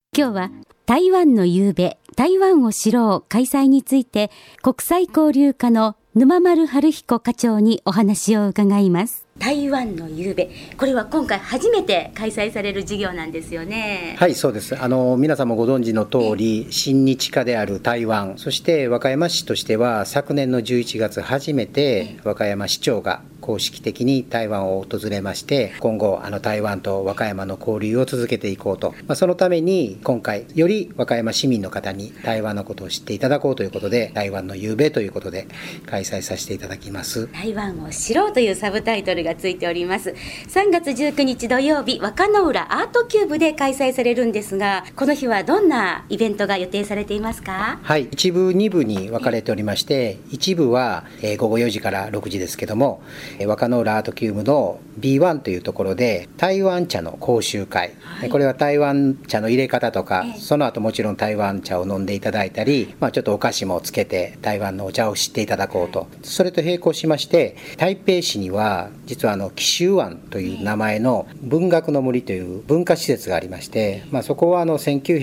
今日は台湾の夕べ、台湾を知ろう開催について国際交流課の沼丸春彦課長にお話を伺います。台湾の夕べ、これは今回初めて開催される事業なんですよね。 はい、そうです。皆さんもご存知の通り、親日家である台湾、そして和歌山市としては昨年の11月初めて和歌山市長が公式的に台湾を訪れまして、今後台湾と和歌山の交流を続けていこうと、そのために今回より和歌山市民の方に台湾のことを知っていただこうということで、台湾の夕べということで開催させていただきます。 台湾を知ろうというサブタイトルがついております。3月19日土曜日、若野浦アートキューブで開催されるんですが、この日はどんなイベントが予定されていますか？ はい、1部2部に分かれておりまして、1部は午後4時から6時ですけども、若野浦アートキューブの B1 というところで台湾茶の講習会、これは台湾茶の入れ方とか、その後もちろん台湾茶を飲んでいただいたり、ちょっとお菓子もつけて台湾のお茶を知っていただこうと。それと並行しまして、台北市には実は紀州湾という名前の文学の森という文化施設がありまして、そこは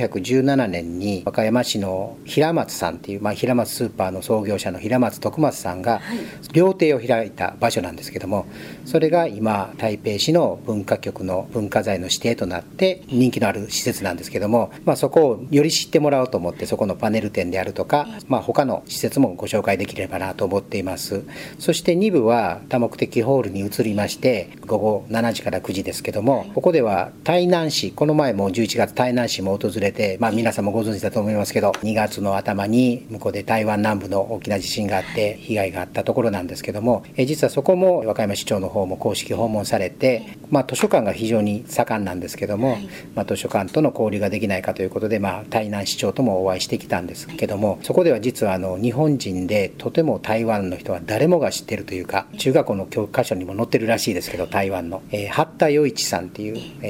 1917年に和歌山市の平松さんっていう、平松スーパーの創業者の平松徳松さんが料亭を開いた場所なんですけども、それが今台北市の文化局の文化財の指定となって人気のある施設なんですけども、そこをより知ってもらおうと思って、そこのパネル展であるとか、他の施設もご紹介できればなと思っています。そして2部は多目的ホールに移りまして、午後7時から9時ですけども、ここでは台南市、この前も11月台南市も訪れて、皆さんもご存知だと思いますけど、2月の頭に向こうで台湾南部の大きな地震があって被害があったところなんですけども、実はそこも和歌山市長の方も公式訪問されて、図書館が非常に盛んなんですけども、図書館との交流ができないかということで、台南市長ともお会いしてきたんですけども、そこでは実は日本人でとても台湾の人は誰もが知ってるというか、中学校の教科書にも載ってるらしいですけど、台湾の八田与一さんっていう、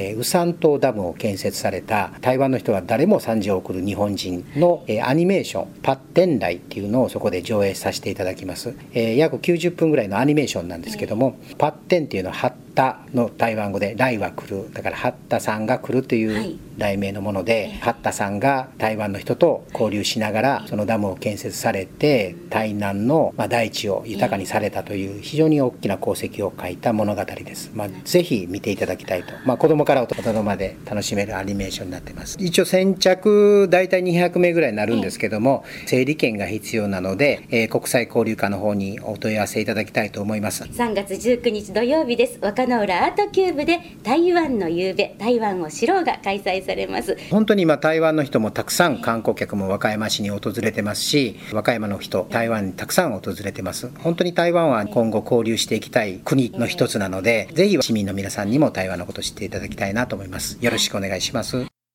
ウサン島ダムを建設された台湾の人は誰も賛辞を送る日本人の、アニメーションパッテンライっていうのをそこで上映させていただきます。約90分ぐらいのアニメーションなんですけども、パッテンっていうのは八田の台湾語で来は来る、だから八田さんが来るという題名のもので、八田さんが台湾の人と交流しながらそのダムを建設されて台南の大地を豊かにされたという非常に大きな功績を書いた物語です。ぜひ見ていただきたいと、子供から大人まで楽しめるアニメーションになっています。一応先着だいたい200名ぐらいになるんですけども、整理券が必要なので、国際交流課の方にお問い合わせいただきたいと思います。 3月19日土曜日です。若野浦アートキューブで台湾の夕べ、台湾を知ろうが開催されます。 本当に今台湾の人もたくさん観光客も和歌山市に訪れてますし、和歌山の人台湾にたくさん訪れてます。本当に台湾は今後交流していきたい国の一つなので、ぜひ市民の皆さんにも台湾のことを知っていただきたいなと思います。よろしくお願いします。